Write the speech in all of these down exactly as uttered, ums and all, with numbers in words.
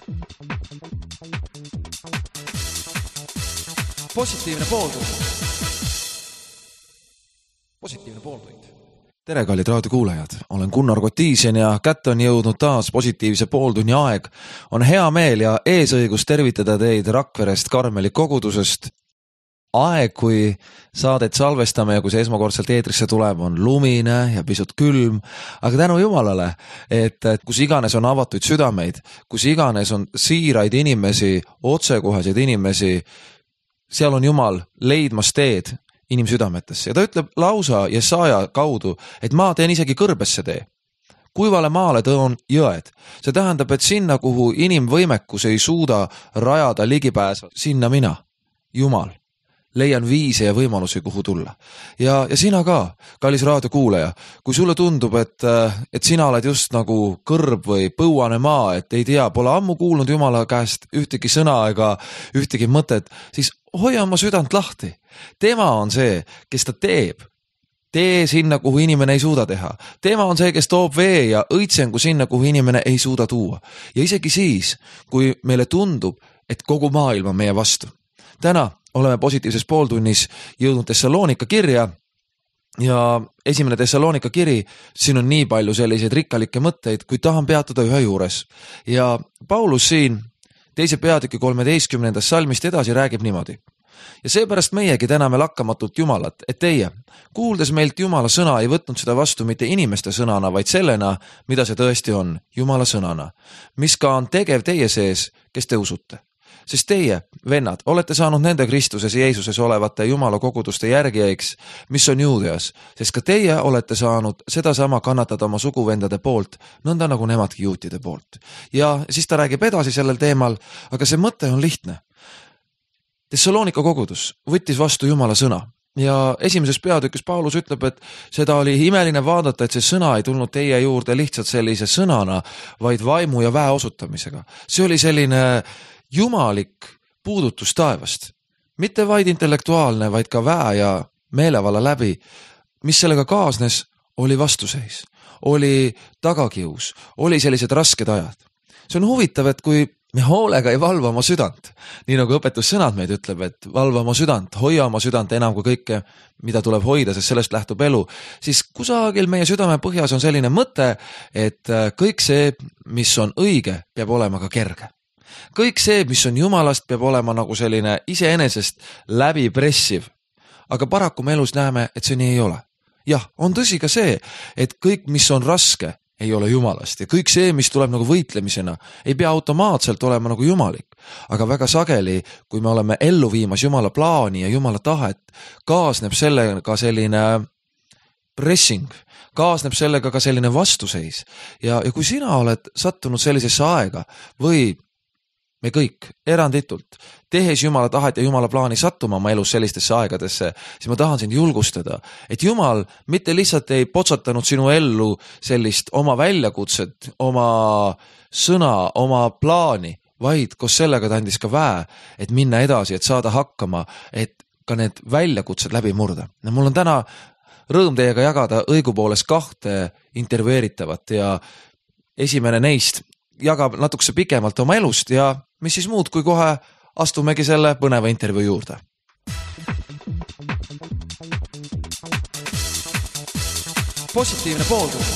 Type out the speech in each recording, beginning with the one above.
Positiivne pooltund. Positiivne pooltund. Tere, kallid raadiokuulajad. Olen Gunnar Kotiisen ja kätte on jõudnud taas positiivse pooltunni aeg. On hea meel ja eesõigus tervitada teid Rakverest Karmeli kogudusest. Aeg, kui saadet salvestame ja kui see esmakordselt eetrisse tuleb, on lumine ja pisut külm, aga tänu Jumalale, et kus iganes on avatuid südameid, kus iganes on siiraid inimesi, otsekoheseid inimesi, seal on Jumal leidmas teed inimsüdametesse. Ja ta ütleb lausa Jesaja kaudu, et ma teen isegi kõrbesse tee. Kuivale maale tõon jõed. See tähendab, et sinna, kuhu inimvõimekus ei suuda rajada ligipääsa, sinna mina, Jumal, leian viise ja võimalusi, kuhu tulla. Ja, ja sina ka, kallis raadiokuulaja, kui sulle tundub, et, et sina oled just nagu kõrb või põuane maa, et ei tea, pole ammu kuulnud Jumala käest ühtegi sõna ega ühtegi mõtet, siis hoia oma südant lahti. Tema on see, kes ta teeb. Tee sinna, kuhu inimene ei suuda teha. Tema on see, kes toob vee ja õitsengu sinna, kuhu inimene ei suuda tuua. Ja isegi siis, kui meile tundub, et kogu maailm on meie vastu. Täna oleme positiivses pooltunnis jõudnud Tessaloonika kirja ja esimene Tessaloonika kiri, siin on nii palju selliseid rikkalikke mõtteid, kui tahan peatuda ühe juures. Ja Paulus siin teise peatüki kolmeteistkümnendast salmist edasi räägib niimoodi. Ja seepärast meiegi täname lakkamatult Jumalat, et teie, kuuldes meilt Jumala sõna, ei võtnud seda vastu mitte inimeste sõnana, vaid sellena, mida see tõesti on, Jumala sõnana, mis ka on tegev teie sees, kes te usute. Sest teie, vennad, olete saanud nende Kristuses Jeesuses olevate Jumala koguduste järgijaiks, mis on Juudeas, sest ka teie olete saanud sedasama kannatada oma suguvendade poolt, nõnda nagu nemadki juutide poolt. Ja siis ta räägib edasi sellel teemal, aga see mõte on lihtne. Tessaloonika kogudus võttis vastu Jumala sõna ja esimeses peatükis Paulus ütleb, et seda oli imeline vaadata, et see sõna ei tulnud teie juurde lihtsalt sellise sõnana, vaid vaimu ja väe osutamisega. See oli selline jumalik puudutus taevast. Mitte vaid intellektuaalne, vaid ka väe ja meelevalla läbi. Mis sellega kaasnes, oli vastuseis, oli tagakius, oli sellised rasked ajad. See on huvitav, et kui me hoolega ei valva oma südant, nii nagu õpetussõnad meid ütleb, et valva oma südant, hoia oma südant enam kui kõike, mida tuleb hoida, sest sellest lähtub elu, siis kusagil meie südame põhjas on selline mõte, et kõik see, mis on õige, peab olema ka kerge. Kõik see, mis on Jumalast, peab olema nagu selline iseenesest läbipressiv. Aga paraku me elus näeme, et see nii ei ole. Jah, on tõsi ka see, et kõik, mis on raske, ei ole Jumalast ja kõik see, mis tuleb nagu võitlemisena, ei pea automaatselt olema nagu jumalik. Aga väga sageli, kui me oleme ellu viimas Jumala plaani ja Jumala tahet, kaasneb sellega selline pressing, kaasneb sellega ka selline vastuseis. Ja, ja kui sina oled sattunud sellisesse aega või me kõik eranditult, tehes Jumala tahet ja Jumala plaani sattuma oma elus sellistesse aegadesse, siis ma tahan sind julgustada, et Jumal mitte lihtsalt ei potsatanud sinu ellu sellist oma väljakutset, oma sõna, oma plaani, vaid koos sellega ta andis ka väe, et minna edasi, et saada hakkama, et ka need väljakutsed läbi murda. Ja mul on täna rõõm teiega jagada õigupoolest kahte intervjueeritavat ja esimene neist jagab natukese pikemalt oma elust ja mis siis muud, kui kohe astumegi selle põneva intervjuu juurde. Positiivne pooltund.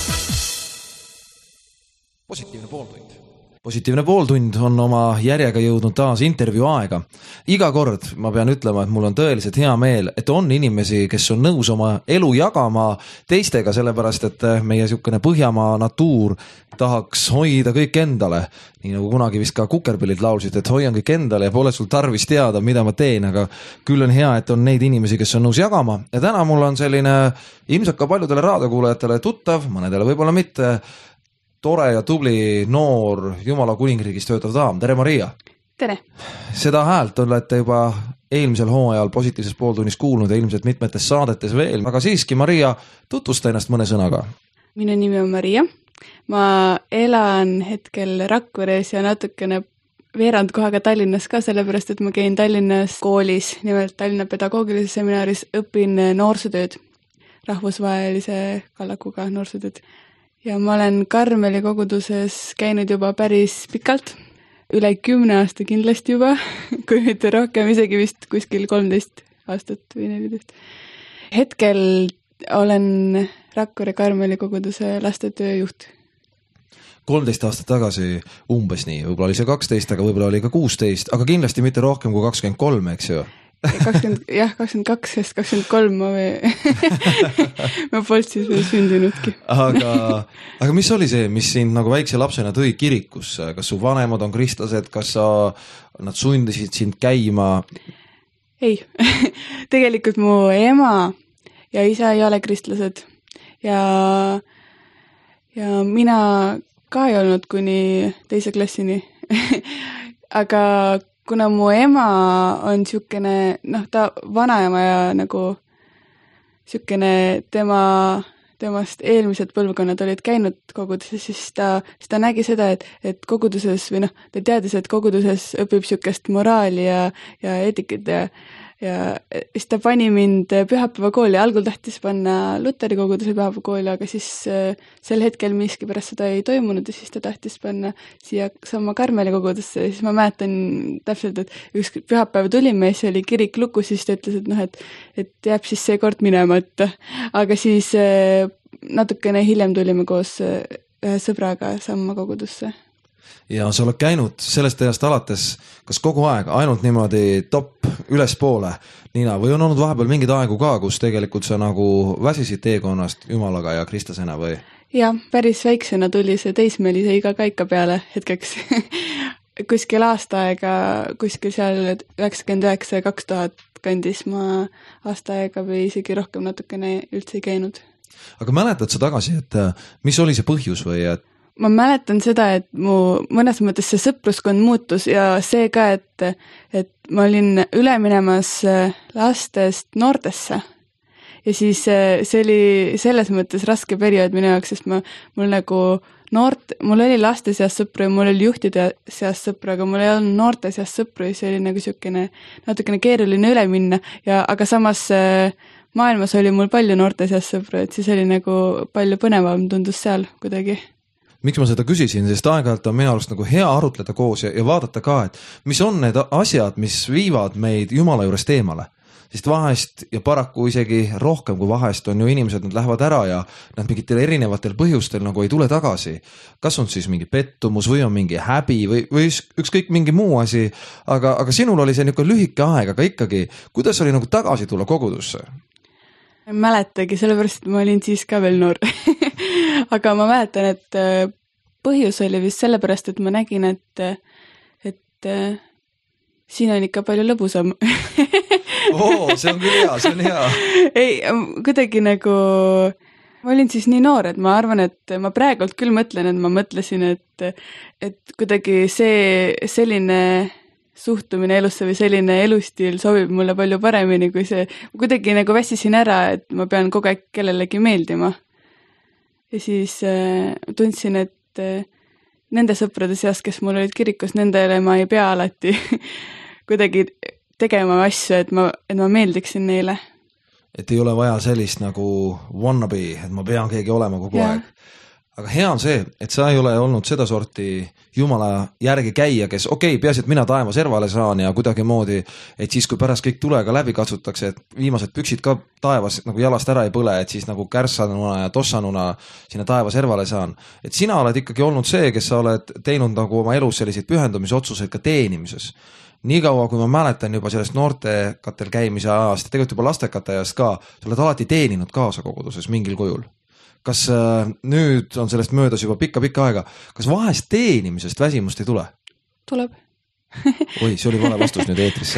Positiivne pooltund. Positiivne pooltund on oma järjega jõudnud taas intervjuu aega. Iga kord ma pean ütlema, et mul on tõeliselt hea meel, et on inimesi, kes on nõus oma elu jagama teistega, sellepärast, et meie sihukene Põhjamaa natuur tahaks hoida kõik endale. Nii nagu kunagi vist ka Kukerpillid laulsid, et hoian kõik endale ja pole sul tarvis teada, mida ma teen, aga küll on hea, et on neid inimesi, kes on nõus jagama. Ja täna mul on selline ilmselt ka paljudele raadiokuulajatele tuttav, mõnedele võib-olla mitte, tore ja tubli noor Jumala kuningriigis töötav daam. Tere, Maria! Tere! Seda häält olete juba eelmisel hooajal positiivses pooltunnis kuulnud ja ilmselt mitmetes saadetes veel. Aga siiski, Maria, tutvusta ennast mõne sõnaga. Minu nimi on Maria. Ma elan hetkel Rakveres ja natukene veerand kohaga Tallinnas ka, sellepärast, et ma käin Tallinnas koolis, nimelt Tallinna pedagoogilises seminaris, õpin noorsootööd, rahvusvahelise kallakuga noorsootööd. Ja ma olen Karmeli koguduses käinud juba päris pikalt, üle kümne aasta kindlasti juba, kui mitte rohkem, isegi vist kuskil kolmteist aastat või neliteist. Hetkel olen Rakvere Karmeli koguduse lastetööjuht. kolmteist aastat tagasi umbes nii, võib-olla oli see kaksteist, aga võib-olla oli ka kuusteist, aga kindlasti mitte rohkem kui kakskümmend kolm, eks ju? kakskümmend, jah, kakskümmend kaks, sest kakskümmend kolm ma või ma polnud siis veel sündinudki. aga, aga mis oli see, mis sind nagu väikse lapsena tõi kirikusse? Kas su vanemad on kristlased, kas sa, nad sundisid sind käima? Ei, tegelikult mu ema ja isa ei ole kristlased ja, ja mina ka ei olnud kuni teise klassini. Aga kuna mu ema on siukene, noh, ta vanaema ja nagu siukene tema, temast eelmised põlvkonnad olid käinud koguduses, siis ta, siis ta nägi seda, et, et koguduses või noh, ta teadis, et koguduses õpib siukest moraali ja, ja eetikat ja ja siis ta pani mind pühapäevakooli, algul tahtis panna Luteri koguduse pühapäevakooli, aga siis sel hetkel miski pärast seda ei toimunud ja siis ta tahtis panna siia sama Karmeli kogudusse ja siis ma mäletan täpselt, et üks pühapäev tulime ja siis oli kirik lukus, siis ta ütles, et noh, et, et jääb siis see kord minema, et aga siis natukene hiljem tulime koos ühe sõbraga samma kogudusse. Ja sa oled käinud sellest ajast alates, kas kogu aeg ainult niimoodi top ülespoole, Niina, või on olnud vahepeal mingid aegu ka, kus tegelikult sa nagu väsisid teekonnast Jumalaga ja kristlasena või? Ja, päris väiksena tuli see teismelise iga ka ikka peale hetkeks. Kuskil aasta aega, kuskil seal üheksakümmend üheksa ja kaks tuhat kandis ma aasta aega või isegi rohkem natukene üldse ei käinud. Aga mäletad sa tagasi, et mis oli see põhjus või et ma mäletan seda, et mu mõnes mõttes see sõpruskond muutus ja see ka, et, et ma olin üle minemas lastest noortesse. Ja siis see oli selles mõttes raske periood minu jaoks, sest ma, mul nagu noort, mul oli laste seas sõpru ja mul oli juhtide seas sõpru, aga mul ei olnud noorte seas sõpru ja see oli nagu siukene natukene keeruline üle minna. Ja, aga samas maailmas oli mul palju noorte seas sõpru, et siis oli nagu palju põnevam tundus seal kuidagi. Miks ma seda küsisin, sest aeg-ajalt on minu arust nagu hea arutleda koos ja, ja vaadata ka, et mis on need asjad, mis viivad meid Jumala juurest eemale. Sest vahest ja paraku isegi rohkem kui vahest on ju inimesed, nad lähevad ära ja nad mingitel erinevatel põhjustel nagu ei tule tagasi. Kas on siis mingi pettumus või on mingi häbi või, või ükskõik mingi muu asi, aga, aga sinul oli see niisugune lühike aeg, aga ikkagi, kuidas oli nagu tagasi tulla kogudusse? Ma ei mäletagi, sellepärast, et ma olin siis ka veel noor. Aga ma mäletan, et põhjus oli vist sellepärast, et ma nägin, et, et siin on ikka palju lõbusam. Oo, see on küll hea, see on hea. Ei, kuidagi nagu, ma olin siis nii noor, et ma arvan, et ma praegult küll mõtlen, et ma mõtlesin, et, et kuidagi see selline suhtumine elusse või selline elustiil sobib mulle palju paremini, kui see kuidagi nagu väsisin ära, et ma pean kogu aeg kellelegi meeldima. Ja siis äh, tundsin, et äh, nende sõprade seas, kes mul olid kirikus, nendele ma ei pea alati kuidagi tegema asju, et ma, et ma meeldiksin neile. Et ei ole vaja sellist nagu wannabe, et ma pean keegi olema kogu ja. aeg. Aga hea on see, et sa ei ole olnud seda sorti Jumala järgi käia, kes okei, okay, peaasi, et mina taeva servale saan ja kuidagi moodi, et siis kui pärast kõik tulega läbi katsutakse, et viimased püksid ka taevas nagu jalast ära ei põle, et siis nagu kärsanuna ja tossanuna sinna taeva servale saan. Et sina oled ikkagi olnud see, kes sa oled teinud nagu oma elus selliseid pühendumisotsuseid ka teenimises. Nii kaua, kui ma mäletan juba sellest noortekatel käimise ajast, tegelikult juba lastekate ajast ka, sa oled alati teeninud kaasa koguduses mingil kujul. Kas äh, nüüd on sellest möödas juba pikka-pikka aega, kas vahest teenimisest väsimust ei tule? Tuleb. Oi, see oli vale vastus nüüd eetrisse.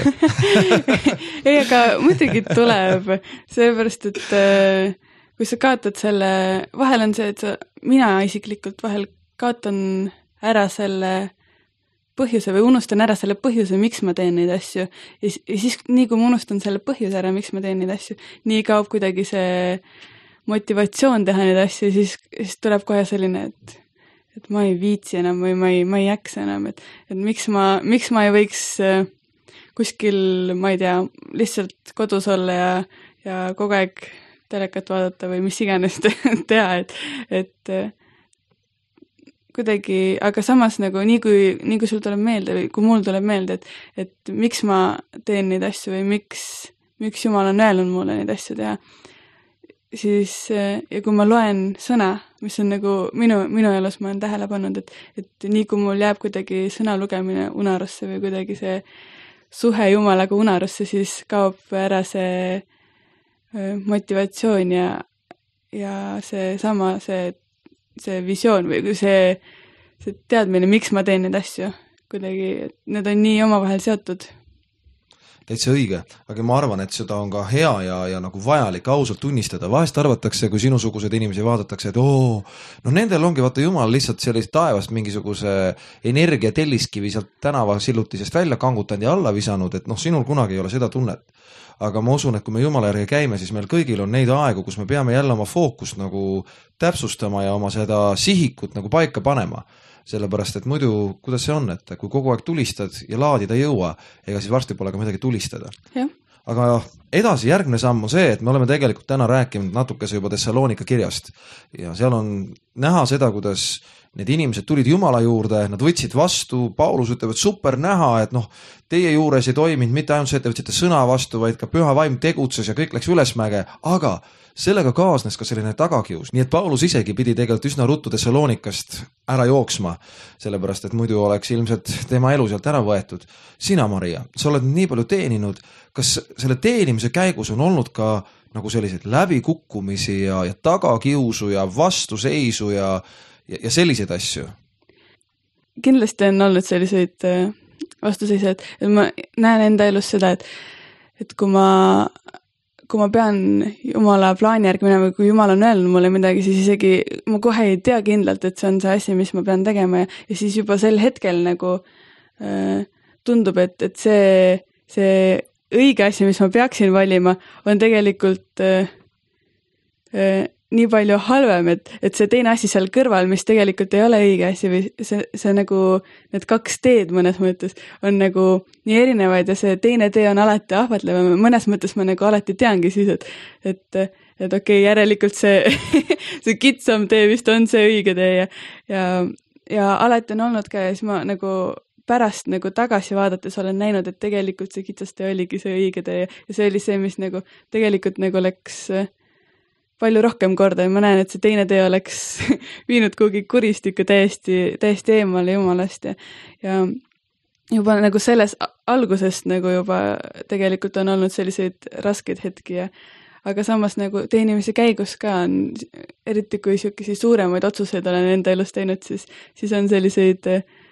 Ei, aga muidugi tuleb, seepärast, et äh, kui sa kaotad selle, vahel on see, et sa, mina isiklikult vahel kaotan ära selle põhjuse või unustan ära selle põhjuse, miks ma teen neid asju. Ja siis, nii kui ma unustan selle põhjuse ära, miks ma teen neid asju, nii kaob kuidagi see motivatsioon teha neid asju, siis, siis tuleb kohe selline, et, et ma ei viitsi enam või ma ei, ma ei jaksa enam, et, et miks ma, miks ma ei võiks kuskil, ma ei tea, lihtsalt kodus olla ja, ja kogu aeg telekat vaadata või mis iganes teha, et, et kuidagi, aga samas nagu nii kui, nii kui sul tuleb meelde või kui mul tuleb meelde, et, et miks ma teen neid asju või miks, miks Jumal on öelnud mulle neid asju teha, siis ja kui ma loen sõna, mis on nagu minu, minu elus ma olen tähele pannud, et, et nii kui mul jääb kuidagi sõna lugemine unarusse või kuidagi see suhe Jumalaga unarusse, siis kaob ära see motivatsioon ja, ja see sama, see, see visioon või see, see teadmine, miks ma teen neid asju kuidagi, et need on nii omavahel seotud. Täitsa õige, aga ma arvan, et seda on ka hea ja, ja nagu vajalik ausalt tunnistada. Vahest arvatakse, kui sinusugused inimesi vaadatakse, et oo, no nendel ongi vaata Jumal lihtsalt sellist taevast mingisuguse energia telliskivi sealt tänava sillutisest välja kangutanud ja alla visanud, et noh, sinul kunagi ei ole seda tunnet. Aga ma usun, et kui me Jumala järgi käime, siis meil kõigil on neid aegu, kus me peame jälle oma fookust nagu täpsustama ja oma seda sihikut nagu paika panema. Sellepärast, et muidu, kuidas see on, et kui kogu aeg tulistad ja laadida ei jõua, ega siis varsti pole ka midagi tulistada. Ja. Aga edasi järgmine samm on see, et me oleme tegelikult täna rääkinud natukese juba Thessalonika kirjast ja seal on näha seda, kuidas need inimesed tulid Jumala juurde, nad võtsid vastu, Paulus ütleb, et super näha, et noh, teie juures ei toiminud mitte ainult see, et te võtsite sõna vastu, vaid ka püha vaim tegutses ja kõik läks ülesmäge, aga sellega kaasnes ka selline tagakius, nii et Paulus isegi pidi tegelikult üsna ruttu Thessalonikast ära jooksma, sellepärast, et muidu oleks ilmselt tema elu sealt ära võetud. Sina, Maria, sa oled nii palju teeninud, kas selle teenimise käigus on olnud ka nagu selliseid läbikukkumisi ja, ja tagakiusu ja vastuseisu ja, ja, ja selliseid asju? Kindlasti on olnud selliseid vastuseisu, et, et ma näen enda elus seda, et, et kui ma kui ma pean Jumala plaani järgi minema, kui Jumal on öelnud mulle midagi, siis isegi ma kohe ei tea kindlalt, et see on see asi, mis ma pean tegema ja, ja siis juba sel hetkel nagu äh, tundub, et, et see, see õige asi, mis ma peaksin valima, on tegelikult äh, äh, nii palju halvem, et, et see teine asi seal kõrval, mis tegelikult ei ole õige asi või see, see nagu need kaks teed mõnes mõttes on nagu nii erinevaid ja see teine tee on alati ahvatlev. Mõnes mõttes ma nagu alati teangi siis, et, et, et okei, okay, järelikult see, see kitsam tee vist on see õige tee ja, ja, ja alati on olnud ka ja siis ma nagu pärast nagu tagasi vaadates olen näinud, et tegelikult see kitsas tee oligi see õige tee ja see oli see, mis nagu tegelikult nagu läks palju rohkem korda ja ma näen, et see teine tee oleks viinud kuhugi kuristikku täiesti, täiesti eemale Jumalast ja, ja juba nagu selles algusest nagu juba tegelikult on olnud selliseid raskeid hetki ja aga samas nagu teenimise käigus ka on, eriti kui siukesi suuremaid otsuseid olen enda elus teinud, siis, siis on selliseid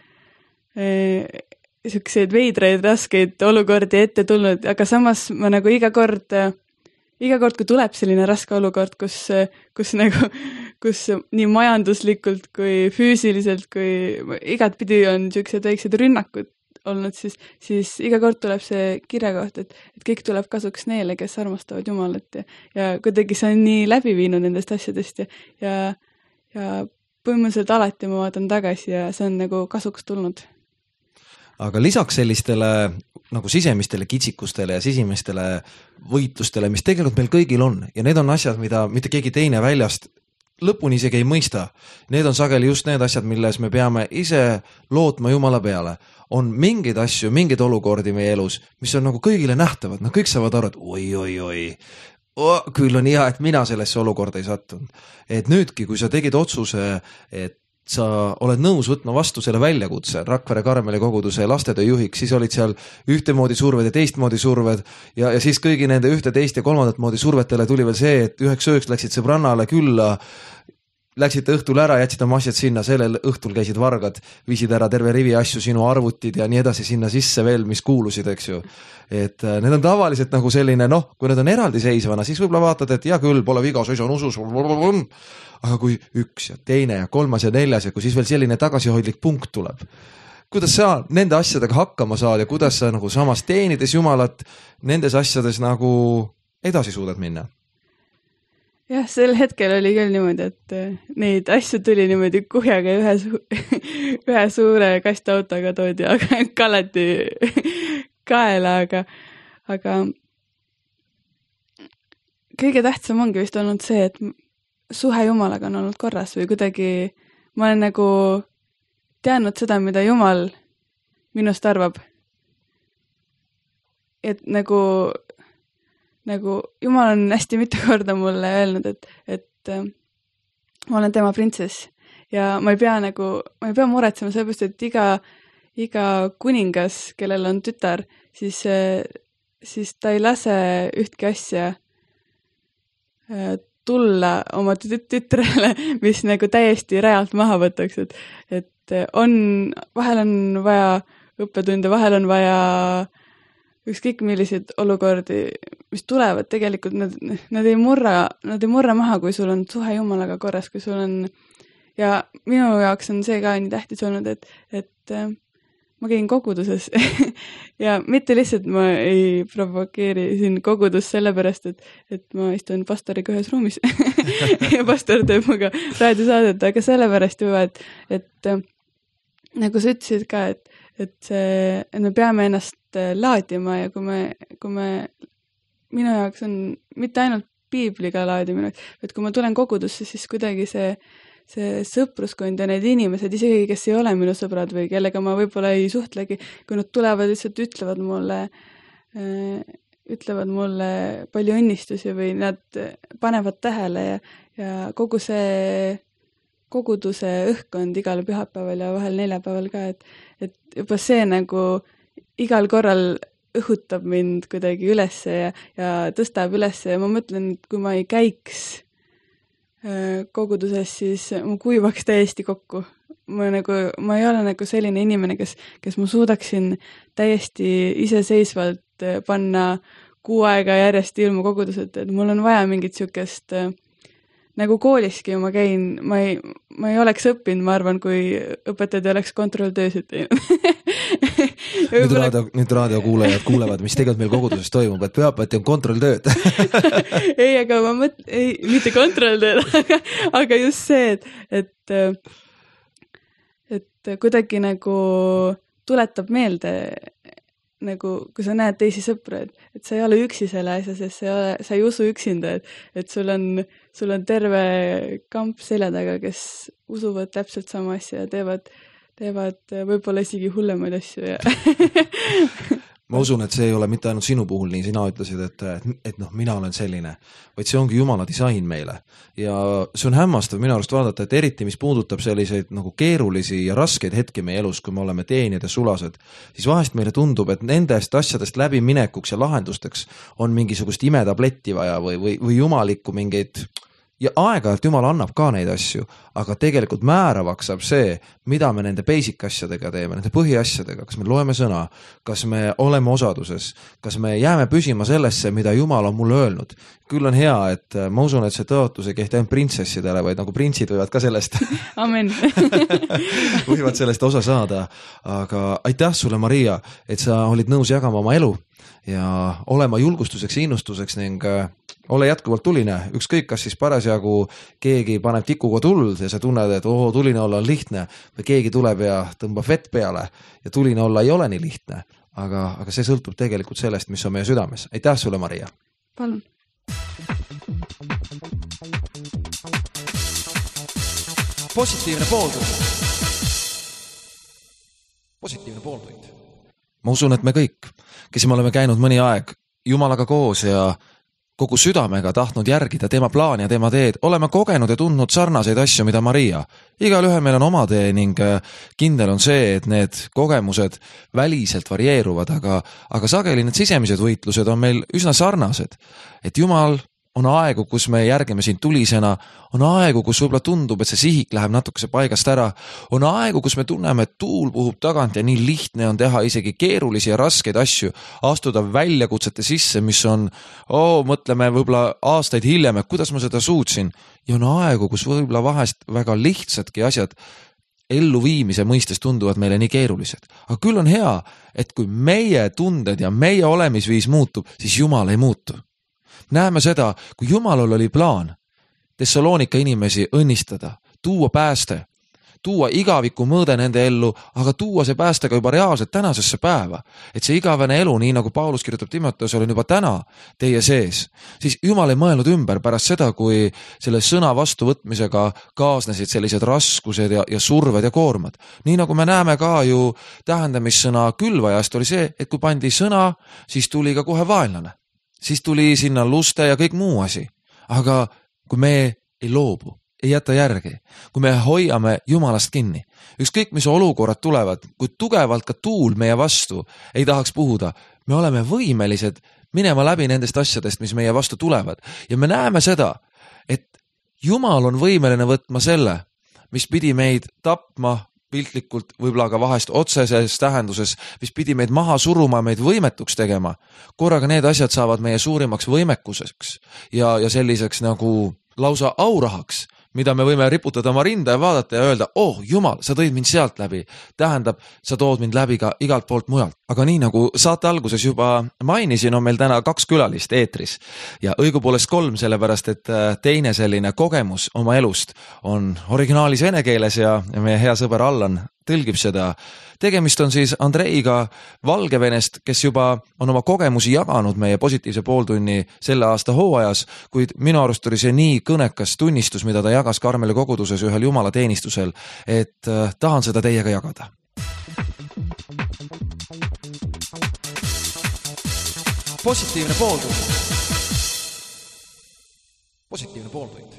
eh, siukseid veidraid, raskeid olukordi ette tulnud, aga samas ma nagu iga kord iga kord, kui tuleb selline raske olukord, kus, kus nagu, kus nii majanduslikult kui füüsiliselt kui igat pidi on siuksed väiksed rünnakud olnud, siis, siis iga kord tuleb see kirja koht, et, et kõik tuleb kasuks neile, kes armastavad Jumalat ja, ja kuidagi see on nii läbi viinud nendest asjadest ja, ja, ja põhimõtteliselt alati ma vaatan tagasi ja see on nagu kasuks tulnud. Aga lisaks sellistele nagu sisemistele kitsikustele ja sisemistele võitlustele, mis tegelikult meil kõigil on ja need on asjad, mida mitte keegi teine väljast lõpuni isegi ei mõista. Need on sageli just need asjad, milles me peame ise lootma Jumala peale. On mingeid asju, mingeid olukordi meie elus, mis on nagu kõigile nähtavad. No kõik saavad aru, et oi, oi, oi. Oh, küll on hea, et mina sellesse olukorda ei sattunud. Et nüüdki, kui sa tegid otsuse, et sa oled nõus võtma vastu selle väljakutse Rakvere Karmeli koguduse lastetöö juhiks, siis olid seal ühtemoodi surved ja teistmoodi surved ja, ja siis kõigi nende ühte, teist ja kolmandat moodi survetele tuli veel see, et üheks ööks läksid sõbrannale külla, läksid õhtul ära, jätsid oma asjad sinna, sellel õhtul käisid vargad, viisid ära terve rivi asju, sinu arvutid ja nii edasi sinna sisse veel, mis kuulusid, eks ju. Et need on tavaliselt nagu selline, noh, kui need on eraldiseisvana, siis võib-olla vaatad, et hea küll, pole viga, seisan usus, aga kui üks ja teine ja kolmas ja neljas ja kui siis veel selline tagasihoidlik punkt tuleb, kuidas sa nende asjadega hakkama saad ja kuidas sa nagu samas teenides Jumalat nendes asjades nagu edasi suudad minna? Jah, sel hetkel oli küll niimoodi, et neid asju tuli niimoodi kuhjaga ühe, su ühe suure kastautoga toodi, aga kallati kaela, aga, aga kõige tähtsam ongi vist olnud see, et suhe Jumalaga on olnud korras või kuidagi ma olen nagu teadnud seda, mida Jumal minust arvab. Et nagu, nagu Jumal on hästi mitu korda mulle öelnud, et, et äh, ma olen tema printsess ja ma ei pea nagu, ma ei pea muretsema sellepärast, et iga, iga kuningas, kellel on tütar, siis, äh, siis ta ei lase ühtki asja äh, tulla oma tütrele, mis nagu täiesti rajalt maha võtaks, et, et on, vahel on vaja õppetunde, vahel on vaja ükskõik milliseid olukordi, mis tulevad, tegelikult nad, nad ei murra, nad ei murra maha, kui sul on suhe Jumalaga korras, kui sul on, ja minu jaoks on see ka nii tähtis olnud, et, et ma käin koguduses ja mitte lihtsalt ma ei provokeeri siin kogudus sellepärast, et, et ma istun pastoriga ühes ruumis ja pastor teeb muga raadiosaadet, aga sellepärast juba, et, et nagu sa ütlesid ka, et, et, see, et me peame ennast laadima ja kui me, kui me, minu jaoks on mitte ainult piibliga laadimine, et kui ma tulen kogudusse, siis kuidagi see see sõpruskond ja need inimesed, isegi kes ei ole minu sõbrad või kellega ma võib-olla ei suhtlegi, kui nad tulevad, lihtsalt ütlevad mulle, ütlevad mulle palju õnnistusi või nad panevad tähele ja, ja kogu see koguduse õhkkond igal pühapäeval ja vahel neljapäeval ka, et, et juba see nagu igal korral õhutab mind kuidagi ülesse ja, ja tõstab ülesse ja ma mõtlen, et kui ma ei käiks koguduses, siis ma kuivaks täiesti kokku. Ma, nagu, ma ei ole nagu selline inimene, kes, kes ma suudaksin täiesti iseseisvalt panna kuu aega järjest ilma kogudused, et mul on vaja mingit sükest, nagu kooliski ma käin, ma ei, ma ei oleks õppinud, ma arvan, kui õpetajad ei oleks kontrolltöösid teinud. nüüd, raadio, nüüd raadiokuulajad kuulevad, mis tegelikult meil koguduses toimub, et pühapäevati on kontrolltööd. ei, aga ma mõt-, ei, mitte kontrolltööd, aga, aga just see, et, et, et kuidagi nagu tuletab meelde, nagu, kui sa näed teisi sõpru, et, et sa ei ole üksi selle asja, sest sa ei, ole, sa ei usu üksinda, et, et sul on, sul on terve kamp selja taga, kes usuvad täpselt sama asja ja teevad teevad võib-olla isegi hullemaid asju. Ja ma usun, et see ei ole mitte ainult sinu puhul, nii sina ütlesid, et, et, et noh, mina olen selline, vaid see ongi Jumala disain meile. Ja see on hämmastav minu arust vaadata, et eriti mis puudutab selliseid nagu keerulisi ja raskeid hetki meie elus, kui me oleme teenijad ja sulased, siis vahest meile tundub, et nendest asjadest läbi minekuks ja lahendusteks on mingisugust imetabletti vaja või, või, või jumalikku mingeid. Ja aeg-ajalt Jumal annab ka neid asju, aga tegelikult määravaks saab see, mida me nende basic asjadega teeme, nende põhiasjadega, kas me loeme sõna, kas me oleme osaduses, kas me jääme püsima sellesse, mida Jumal on mulle öelnud. Küll on hea, et ma usun, et see tõotus ei kehti ainult printsessidele, vaid nagu printsid võivad ka sellest Amen. võivad sellest osa saada, aga aitäh sulle, Maria, et sa olid nõus jagama oma elu ja olema julgustuseks ja innustuseks ning ole jätkuvalt tuline, ükskõik kas siis parasjagu keegi paneb tikuga tuld ja sa tunned, et oo, tuline olla on lihtne või keegi tuleb ja tõmbab vett peale ja tuline olla ei ole nii lihtne, aga, aga see sõltub tegelikult sellest, mis on meie südames. Aitäh sulle, Maria! Palun! Positiivne pooltund. Positiivne pooltund. Ma usun, et me kõik, kes me oleme käinud mõni aeg Jumalaga koos ja kogu südamega tahtnud järgida tema plaani ja tema teed, oleme kogenud ja tundnud sarnaseid asju, mida Maria. Igal ühe meil on oma tee ning kindel on see, et need kogemused väliselt varieeruvad, aga, aga sageli need sisemised võitlused on meil üsna sarnased. Et Jumal on aegu, kus me järgime siin tulisena, on aegu, kus võib-olla tundub, et see sihik läheb natukese paigast ära, on aegu, kus me tunneme, et tuul puhub tagant ja nii lihtne on teha isegi keerulisi ja raskeid asju, astuda väljakutsete sisse, mis on, oo, mõtleme võib-olla aastaid hiljem, et kuidas ma seda suutsin, ja on aegu, kus võib-olla vahest väga lihtsadki asjad elluviimise mõistes tunduvad meile nii keerulised. Aga küll on hea, et kui meie tunded ja meie olemisviis muutub, siis Jumal ei muutu. Näeme seda, kui Jumalal oli plaan Tessaloonika inimesi õnnistada, tuua pääste, tuua igaviku mõõde nende ellu, aga tuua see pääste ka juba reaalselt tänasesse päeva. Et see igavene elu, nii nagu Paulus kirjutab Timoteusele, on juba täna teie sees. Siis Jumal ei mõelnud ümber pärast seda, kui selle sõna vastuvõtmisega kaasnesid sellised raskused ja, ja surved ja koormad. Nii nagu me näeme ka ju tähendamissõna külvajast oli see, et kui pandi sõna, siis tuli ka kohe vaenlane. Siis tuli sinna luste ja kõik muu asi. Aga kui me ei loobu, ei jäta järgi, kui me hoiame Jumalast kinni, ükskõik mis olukorrad tulevad, kui tugevalt ka tuul meie vastu ei tahaks puhuda, me oleme võimelised minema läbi nendest asjadest, mis meie vastu tulevad. Ja me näeme seda, et Jumal on võimeline võtma selle, mis pidi meid tapma piltlikult, võib-olla ka vahest otseses tähenduses, mis pidi meid maha suruma, meid võimetuks tegema. Korraga need asjad saavad meie suurimaks võimekuseks ja, ja selliseks nagu lausa aurahaks, mida me võime riputada oma rinda ja vaadata ja öelda, oh Jumal, sa tõid mind sealt läbi. Tähendab, sa tood mind läbi ka igalt poolt mujalt. Aga nii nagu saate alguses juba mainisin, on meil täna kaks külalist eetris ja õigupoolest kolm, sellepärast et teine selline kogemus oma elust on originaalis vene keeles ja meie hea sõber Allan tõlgib seda. Tegemist on siis Andreiga Valgevenest, kes juba on oma kogemusi jaganud meie positiivse pooltunni selle aasta hooajas, kuid minu arust oli see nii kõnekas tunnistus, mida ta jagas Karmeli koguduses ühel Jumala teenistusel, et tahan seda teiega jagada. Positiivne pooltund. Positiivne pooltund.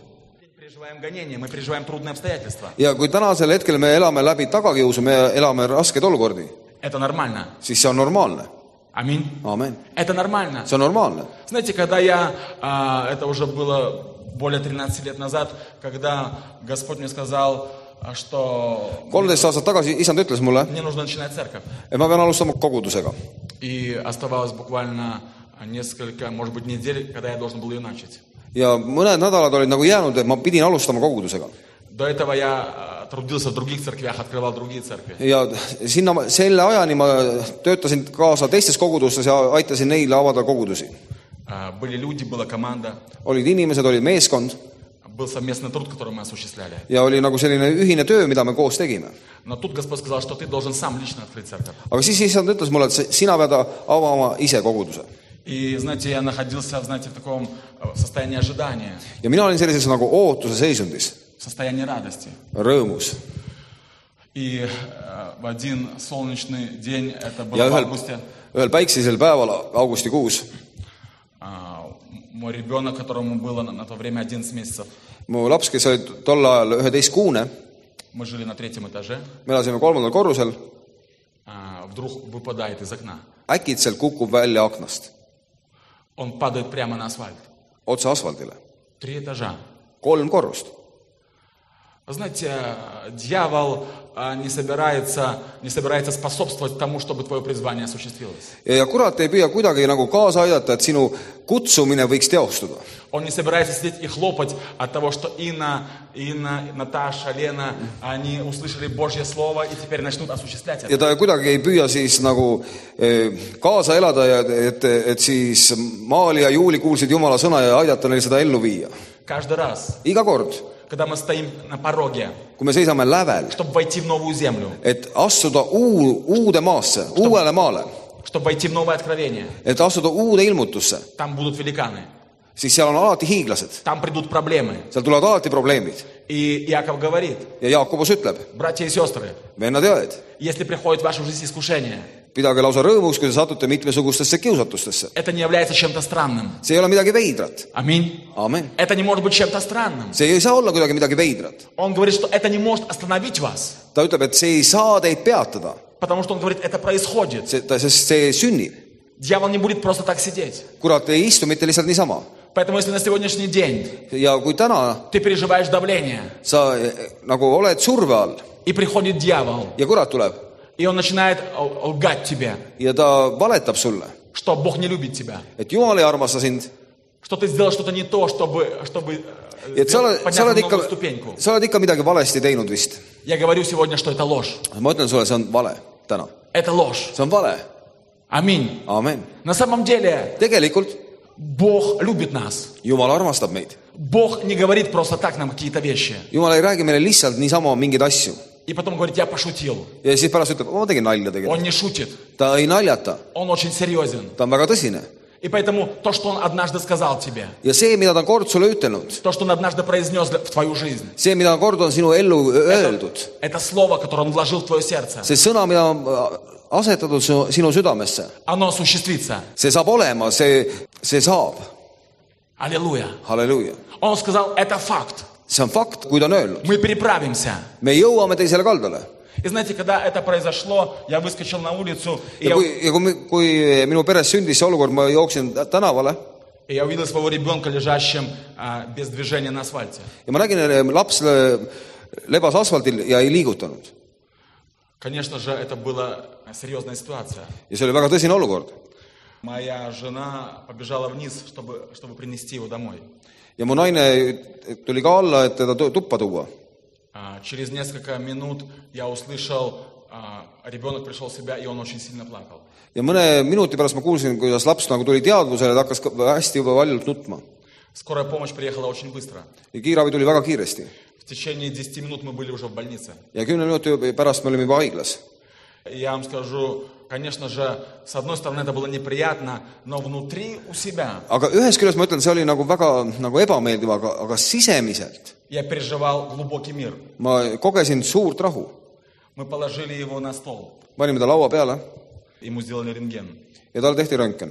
Ja kui tänasel hetkel me elame läbi tagakiusu, me elame raskeid olukordi, siis see on normaalne. Аминь. Amen. Это нормально. See on normaalne. Знаете, когда я, а, это уже было более тринадцати лет назад, когда Господь мне сказал, что kolmteist aastat tagasi isand ütles mulle, мне нужно начинать церковь. Et ma pean alustama kogudusega. И оставалось буквально несколько, может быть, недель, когда я должен был ее начать. Ja mõned nädalad olid nagu jäänud, et ma pidin alustama kogudusega. До этого я трудился в других церквях, открывал другие церкви. Ja sinna, selle ajani ma töötasin kaasa teistes kogudustes ja aitasin neile avada kogudusi. Были люди, была команда. Olid inimesed, olid meeskond. Был совместный труд, который мы осуществляли. Ja oli nagu selline ühine töö, mida me koos tegime. Но тут Господь сказал, что ты должен сам лично открыть церковь. Aga siis isand ütles mulle, et sina pead avama ise koguduse. И, знаете, я находился, знаете, в таком состоянии ожидания. Ja mina olin sellises nagu ootuse seisundis. В состоянии радости. Rõõmus. И в один солнечный день, это было в августе. Ühel päiksisel päeval augustikuus. Мой ребенок, которому было на то время одиннадцать месяцев. Mu laps, kes oli tol ajal üheteistkuune. Мы жили на третьем этаже. Me elasime kolmandal korrusel. Вдруг выпадает из окна. Äkitselt kukub välja aknast. Он падает прямо на асфальт. Otse asfaldile. Три этажа. Kolm korrust. Знаете, дьявол не собирается, не собирается способствовать тому, чтобы твое призвание осуществилось. Ja kurat ei püüa kuidagi nagu kaasa aidata, et sinu kutsumine võiks teostuda. Он не собирается сидеть и хлопать от того, что Инна, Инна, Наташа, Лена, они услышали Божье Слово и теперь начнут осуществлять это. Ja ta kuidagi ei püüa siis nagu kaasa elada, ja et, et siis Maali ja Juuli kuulsid Jumala sõna ja aidata neil seda ellu viia. Каждый раз. Iga kord. Когда мы стоим на пороге, kui me seisame lävel, чтобы войти в новую землю, et astuda uu, uude maasse, чтобы, uuele maale, чтобы войти в новое откровение, et astuda uude ilmutusse, там будут великаны, siis seal on alati hiiglased, там придут проблемы, seal tulevad alati probleemid. И Иаков говорит, ja Jaakobus ütleb, братья и сестры, vennad ja õed, если приходит в вашу жизнь искушение, pidage lausa rõõmuks, kui te satute mitmesugustesse kiusatustesse. это не является чем-то странным. See ei ole midagi veidrat. Аминь. Amen. Это не может быть чем-то странным. See ei saa olla kuidagi midagi veidrat. Он говорит, что это не может остановить вас. Ta ütleb, et see ei saa teid peatada. Потому что он говорит, это происходит. See, ta, sest see sünnib. Дьявол не будет просто так сидеть. Kurat ei istu mitte lihtsalt niisama. Поэтому если на сегодняшний день ja kui täna ты переживаешь давление, sa nagu oled surve all, и приходит дьявол, ja kurat tuleb, и он начинает лгать тебе, ja ta valetab sulle, что Бог не любит тебя, et Jumal ei armasta sind, что ты сделал что-то не то, чтобы, чтобы et sa oled, sa, oled ikka, ступеньку. sa oled ikka midagi valesti teinud vist. Я говорю сегодня, что это ложь. Ma ütlen sulle, see on vale täna. Это ложь. See on vale. Аминь. Amen. На самом деле, tegelikult Бог любит нас. Jumal armastab meid. Бог не говорит просто так нам какие-то вещи. Jumal ei räägi meile lihtsalt niisama mingeid asju. И потом говорит, я пошутил. Ja siis pärast ütleb, ma tegin nalja Он tegelikult. не шутит. Ta ei naljata, Он очень серьезен. ta on väga tõsine. И поэтому то, что он однажды сказал тебе, Ja see, mida ta on kord sulle ütelnud, то, что он однажды произнес в твою жизнь, see, mida kord on sinu ellu öeldud, это слово, которое он вложил в твое сердце, see sõna, mida on asetatud su- sinu südamesse, оно осуществится. see saab olema, see, see saab. Аллилуйя. Halleluuja. Он сказал, это факт. See on fakt, kui ta on öelnud. Мы переправимся. Me jõuame teisele kaldale. И знаете, когда это произошло, я выскочил на улицу, и Ja я, kui, ja kui, kui minu peres sündis see olukord, ma jooksin tänavale и я увидел своего ребенка, лежащим а, без движения на асфальте. ja ma nägin, laps lebas asfaldil ja ei liigutanud. Конечно же, это была серьезная ситуация. Ja see oli väga tõsine olukord. Моя жена побежала вниз, чтобы, чтобы принести его домой. Ja mu naine tuli ka alla, et teda tuppa tuua. А, через несколько минут я услышал, а, ребенок пришел в себя, и он очень сильно плакал. Ja mõne minuti pärast ma kuulsin, kuidas laps nagu tuli teadvusele, ta hakkas hästi juba valjult nutma. Скорая помощь приехала очень быстро. Ja kiirabi tuli väga kiiresti. В течение десяти минут мы были уже в больнице. Ja kümne minuti pärast me olime juba haiglas. Я вам скажу, конечно же, с одной стороны это было неприятно, но внутри у себя Aga ühest küljest ma ütlen, see oli nagu väga nagu ebameeldiv, aga, aga sisemiselt я переживал глубокий мир. ma kogesin suurt rahu. Мы положили его на стол, Panime ta laua peale ему сделали рентген. ja talle tehti röntgen.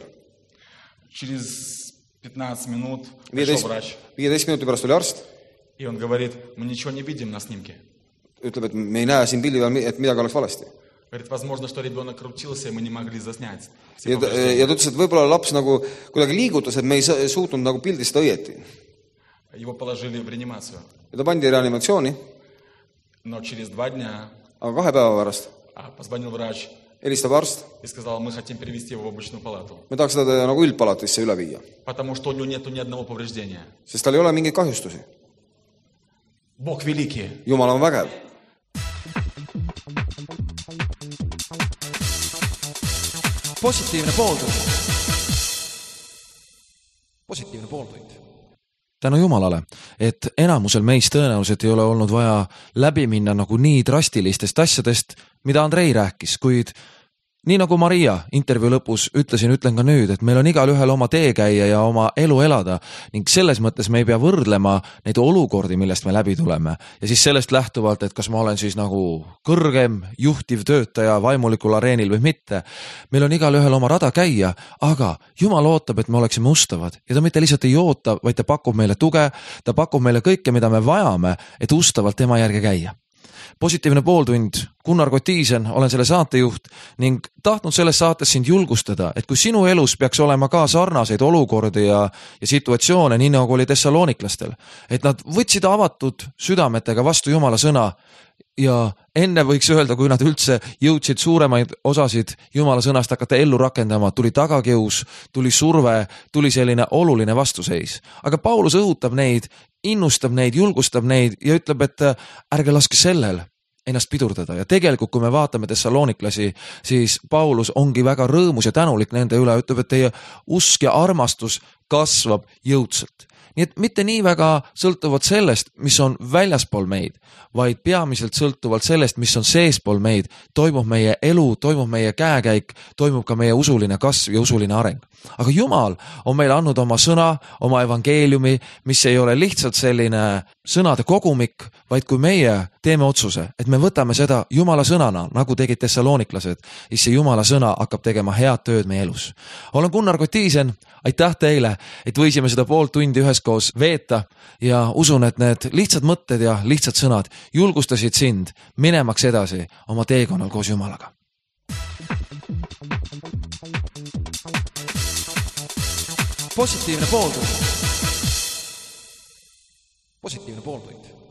Через пятнадцать минут пришел врач, viieteist minuti pärast oli arst, и он говорит, мы ничего не видим на снимке. ütleb, et me ei näe siin pildi peal, et midagi oleks valesti. Говорит, возможно, что ребенок крутился, и мы не могли заснять. Ja ta, ja ta ütles, et võib-olla laps nagu kuidagi liigutas, et me ei suutnud nagu pildistada õieti. Его положили в реанимацию. Ja ta pandi reanimatsiooni, Но через два дня aga kahe päeva pärast а, позвонил врач helistab arst, и сказал, мы хотим перевести его в обычную палату, me tahaks teda nagu üldpalatisse üle viia, потому что у него нету ни одного повреждения. sest tal ei ole mingeid kahjustusi. Бог великий. Jumal on vägev. positiivne pooltund. positiivne pooltund. tänu Jumalale, et enamusel meist tõenäoliselt ei ole olnud vaja läbi minna nagu nii drastilistest asjadest, mida Andrei rääkis, kuid nii nagu Maria intervjuu lõpus ütlesin, ütlen ka nüüd, et meil on igal ühel oma tee käia ja oma elu elada ning selles mõttes me ei pea võrdlema neid olukordi, millest me läbi tuleme. Ja siis sellest lähtuvalt, et kas ma olen siis nagu kõrgem juhtiv töötaja vaimulikul areenil või mitte. Meil on igal ühel oma rada käia, aga Jumal ootab, et me oleksime ustavad ja ta mitte lihtsalt ei oota, vaid ta pakub meile tuge, ta pakub meile kõike, mida me vajame, et ustavalt tema järge käia. Positiivne pooltund, Gunnar Kotiisen, olen selle saatejuht ning tahtnud selles saates sind julgustada, et kui sinu elus peaks olema ka sarnaseid olukordi ja, ja situatsioone, nii nagu oli tessaloniklastel, et nad võtsid avatud südametega vastu Jumala sõna ja enne võiks öelda, kui nad üldse jõudsid suuremaid osasid Jumala sõnast hakata ellu rakendama, tuli tagakius, tuli surve, tuli selline oluline vastuseis. Aga Paulus õhutab neid, innustab neid, julgustab neid ja ütleb, et ärge laske sellel ennast pidurdada. Ja tegelikult, kui me vaatame tessalooniklasi, siis Paulus ongi väga rõõmus ja tänulik nende üle, ütleb, et teie usk ja armastus kasvab jõudsalt. Nii et mitte nii väga sõltuvalt sellest, mis on väljaspool meid, vaid peamiselt sõltuvalt sellest, mis on seespool meid, toimub meie elu, toimub meie käekäik, toimub ka meie usuline kasv ja usuline areng. Aga Jumal on meile andnud oma sõna, oma evangeeliumi, mis ei ole lihtsalt selline sõnade kogumik, vaid kui meie teeme otsuse, et me võtame seda Jumala sõnana, nagu tegid tessalooniklased, siis see Jumala sõna hakkab tegema head tööd meie elus. Olen Gunnar Kotiisen, aitäh teile, et võisime seda poolt tundi üheskoos veeta ja usun, et need lihtsad mõtted ja lihtsad sõnad julgustasid sind minemaks edasi oma teekonnal koos Jumalaga. Positiivne pooltund. Positiivne pooltund.